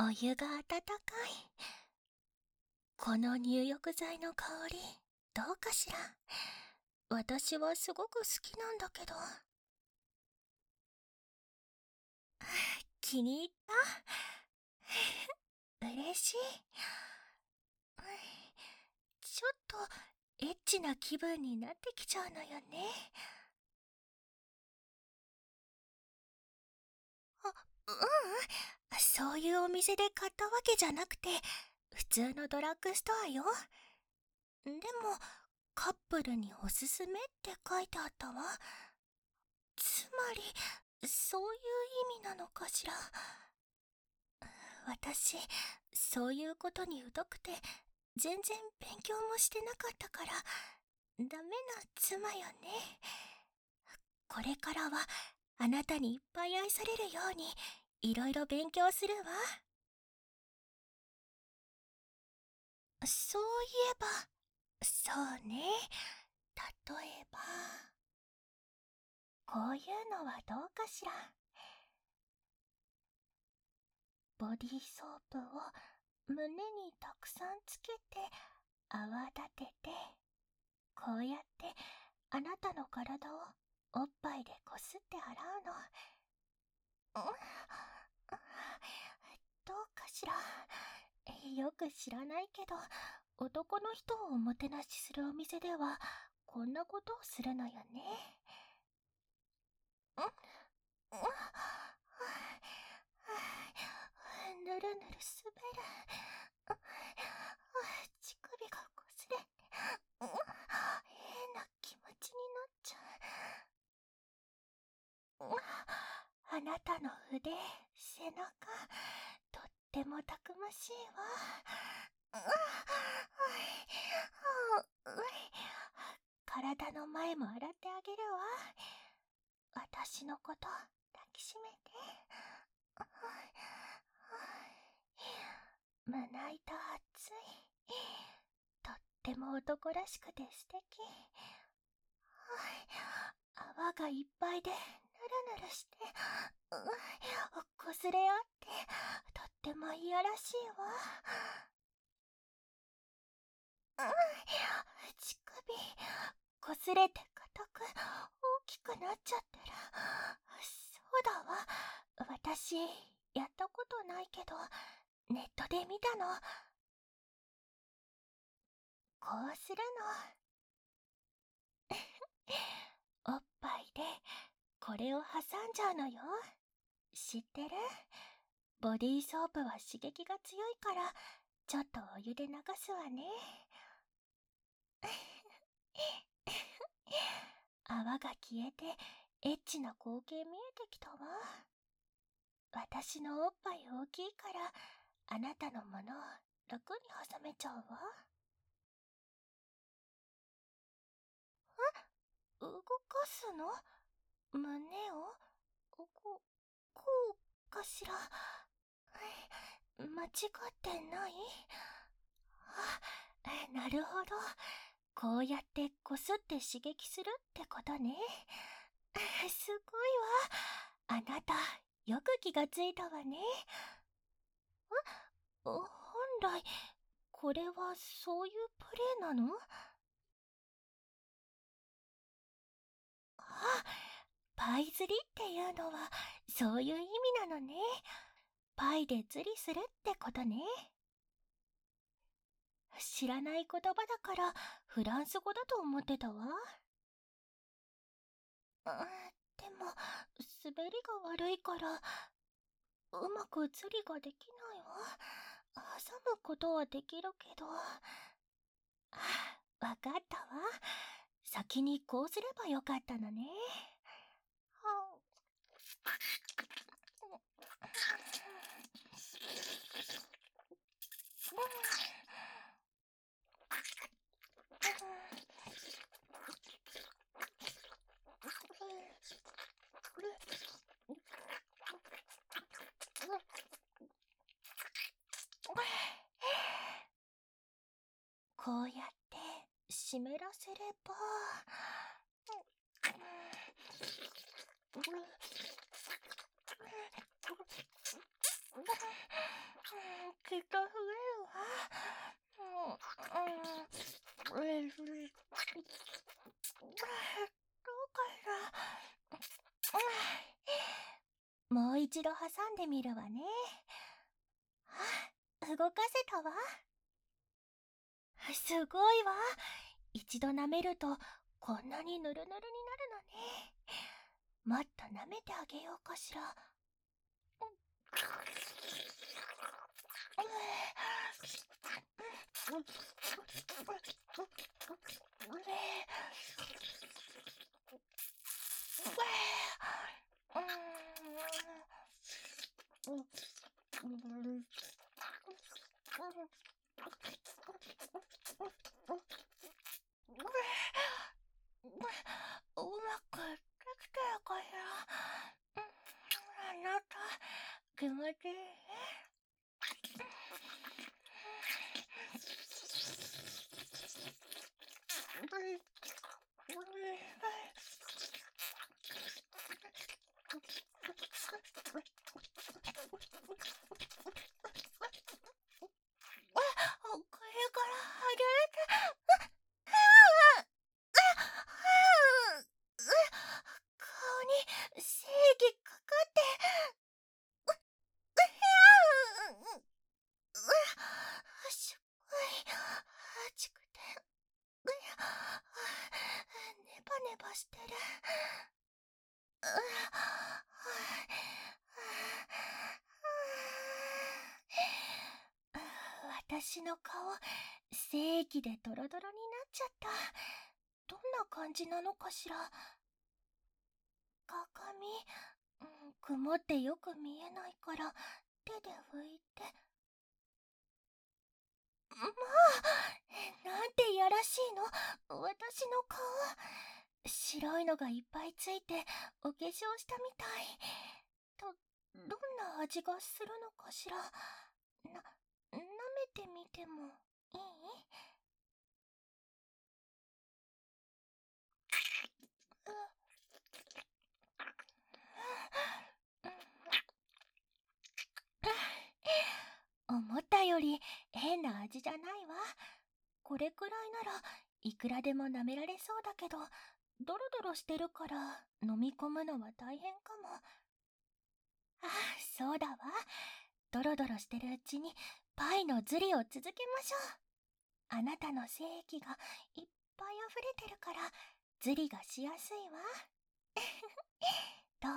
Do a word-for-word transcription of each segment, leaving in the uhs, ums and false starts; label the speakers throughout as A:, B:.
A: お湯が温かい。この入浴剤の香り、どうかしら。私はすごく好きなんだけど。気に入った。嬉しい。ちょっとエッチな気分になってきちゃうのよね。あ、ううん。そういうお店で買ったわけじゃなくて、普通のドラッグストアよ。でも、カップルにおすすめって書いてあったわ。つまり、そういう意味なのかしら。私、そういうことに疎くて、全然勉強もしてなかったから、ダメな妻よね。これからは、あなたにいっぱい愛されるように、いろいろ勉強するわ。そういえば、そうね。例えば、こういうのはどうかしら。ボディーソープを胸にたくさんつけて泡立てて、こうやってあなたの体をおっぱいでこすって洗うの。うん、どうかしら。よく知らないけど、男の人をおもてなしするお店ではこんなことをするのよね。うん、ぬるぬる滑る。乳首がこすれて、変な気持ちになっちゃう。あなたの腕、背中、とってもたくましいわ。体の前も洗ってあげるわ。私のこと抱きしめて。胸板熱い。とっても男らしくて素敵。泡がいっぱいでぬるぬるして、こすれ合ってとってもいやらしいわ。乳首こすれて硬く大きくなっちゃってる。そうだわ、私やったことないけどネットで見たの。こうするの。おっぱいでこれを挟んじゃうのよ。知ってる？ボディーソープは刺激が強いから、ちょっとお湯で流すわね。泡が消えてエッチな光景見えてきたわ。私のおっぱい大きいから、あなたのものを楽に挟めちゃうわ。動かすの？胸をこ、こうかしら。間違ってない？あ、なるほど。こうやってこすって刺激するってことね。すごいわ。あなた、よく気がついたわね。本来、これはそういうプレイなの？あ、パイ釣りっていうのはそういう意味なのね。パイで釣りするってことね。知らない言葉だからフランス語だと思ってたわ。あ、でも滑りが悪いからうまく釣りができないわ。挟むことはできるけど。あ、わかったわ。先にこうすればよかったのね。こうやって湿らせれば、 もう一度挟んでみるわね。はあ、動かせたわ。すごいわ。一度舐めるとこんなにぬるぬるになるのね。もっと舐めてあげようかしら。うまくできてるかしら。あなた、気持ちいい？これから外れて、顔に正義かかって、すっごい熱くて、ネバネバしてる。私の顔、正義でドロドロになっちゃった。どんな感じなのかしら。鏡、うん、曇ってよく見えないから手で拭いて。まあ、なんていやらしいの、私の顔。白いのがいっぱいついてお化粧したみたい。と、どんな味がするのかしら。な、舐めてみてもいい？思ったより変な味じゃないわ。これくらいならいくらでも舐められそうだけど、ドロドロしてるから飲み込むのは大変かも。ああ、そうだわ。ドロドロしてるうちにパイのズリを続けましょう。あなたの精液がいっぱい溢れてるからズリがしやすいわ。どう？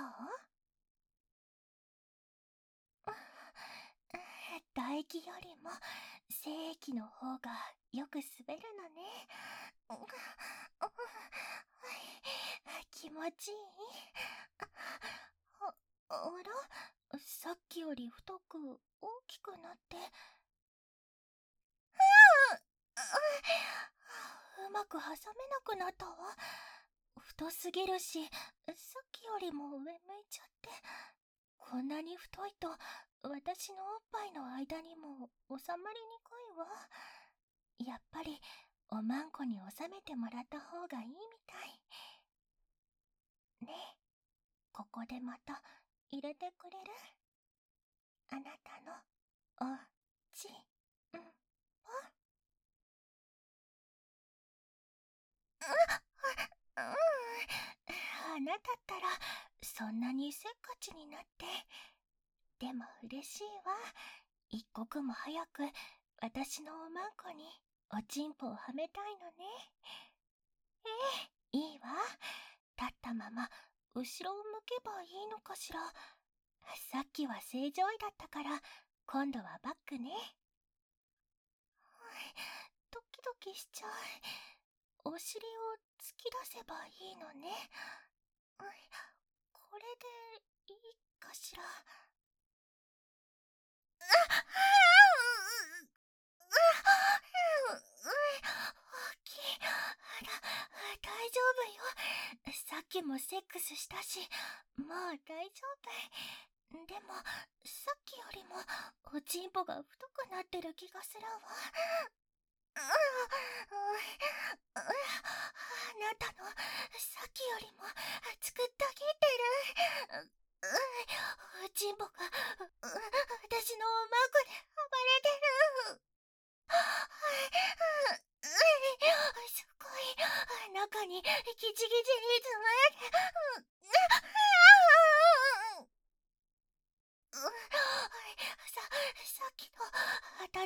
A: 唾液よりも精液の方がよく滑るのね。気持ちいい？あ、あら、さっきより太く大きくなって、うまく挟めなくなったわ。太すぎるし、さっきよりも上向いちゃって。こんなに太いと私のおっぱいの間にも収まりにくいわ。やっぱりおまんこに収めてもらった方がいいみたいね。え、ここでまた入れてくれる？あなたのおちんぽ。うん、花だったらそんなにせっかちになって。でも嬉しいわ。一刻も早く私のおまんこにおちんぽをはめたいのね。ええ、いいわ。立ったまま後ろを向けばいいのかしら。さっきは正常位だったから今度はバックね。ドキドキしちゃう。お尻を突き出せばいいのね。これでいいかしら。大きい。大丈夫よ。さっきもセックスしたし、もう大丈夫。でもさっきよりもおちんぽが太くなってる気がするわ。あなたのさっきよりも熱くたぎってる。おちんぽが私のおまんこで暴れてる。すごい。中にギチギチに詰まって。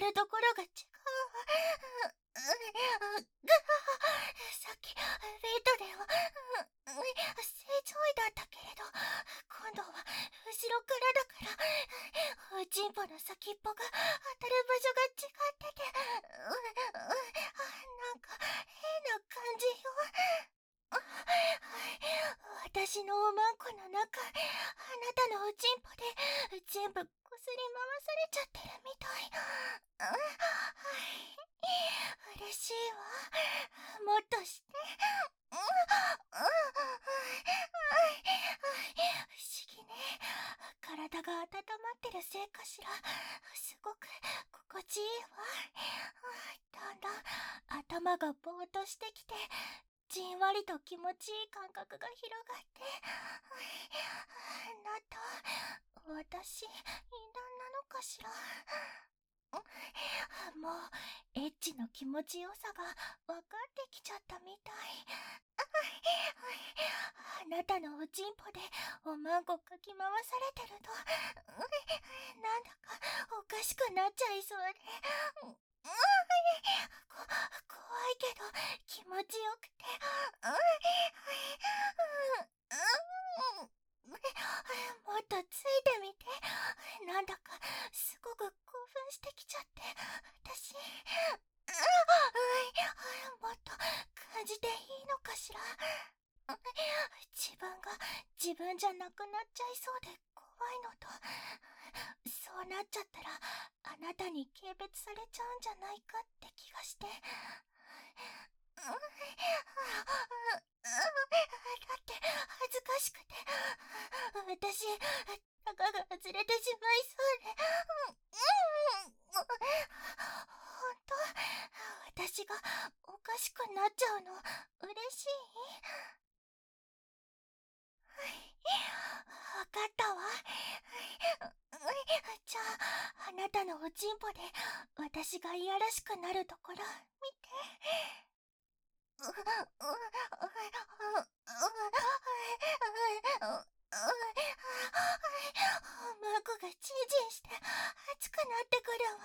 A: るところが違う。さっきベッドでは正常位だったけれど、今度は後ろからだから、おちんぽの先っぽが当たる場所が違ってて、なんか変な感じよ。私のおまんこの中、あなたのおちんぽで全部こすり回されちゃってるみたい。嬉しいわ。もっとして。不思議ね。体が温まってるせいかしら。すごく心地いいわ。だんだん頭がぼーっとしてきて、じんわりと気持ちいい感覚が広がって、なんと私、淫乱なのかしら。もうエッチの気持ちよさが分かってきちゃったみたい。あなたのおちんぽでおまんこかき回されてると、なんだかおかしくなっちゃいそうで、こ怖いけど気持ちよくて、もっとついてみて。なんだかすごく興奮してきちゃって、私もっと感じていいのかしら。自分が自分じゃなくなっちゃいそうで怖いのと、そうなっちゃったらあなたに軽蔑されちゃうんじゃないかって気がして。だって恥ずかしくて、私タガが外れてしまいそうで。ほんと私がおかしくなっちゃうの嬉しい？わかったわ。じゃあ、あなたのおちんぽで私がいやらしくなるところ見て。マコがチンチンして熱くなってくるわ。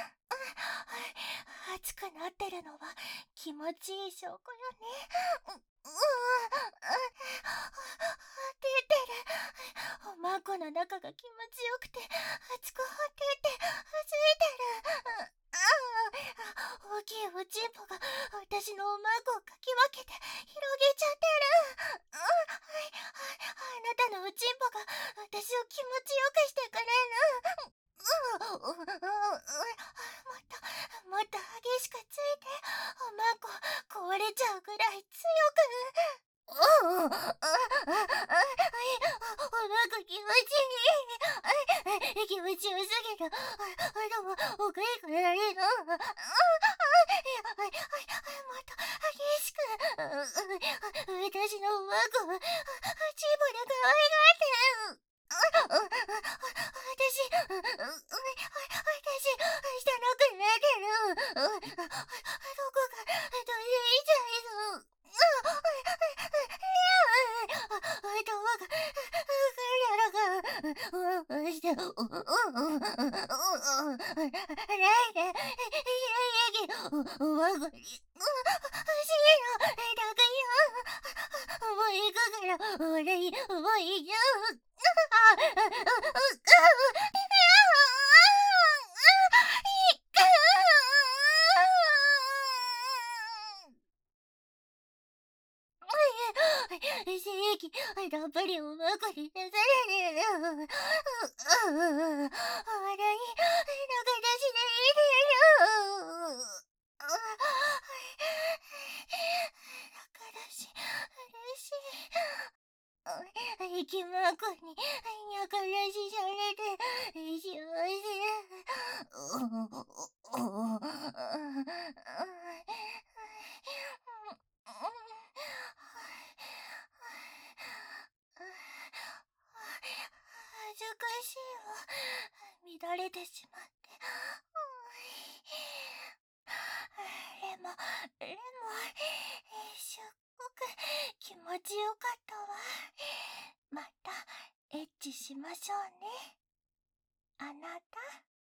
A: 熱くなってるのは気持ちいい証拠よね。出てる。おまんこの中が気持ちよくて熱く出てついてる。大きいおちんぽが私のおまんこをかき分けて広げちゃってる。あなたのおちんぽが私を気持ちよくしてくれる。もっともっと激しくついて、おまんこ壊れちゃうぐらい強く。おまんこ気持ちいい。気持ちよすぎる。頭おかしくなるの。もっと激しく。私のおまんこはチンポで可愛がってる。私、私、汚くなってる。どこか、どいちゃいそう。頭が、体が、して、ないで、おまんこに、欲しいの、だけよ。もう行くから、俺に、もういいよ。正義、やっぱりおまんこに出されてる。笑い、仲出しでいいでる。仲出し、嬉しい。きまんこに仲出しされて幸せ。恥ずかしいわ。乱れてしまって。でも、でも、すっごく気持ちよかったわ。また、エッチしましょうね。あなた。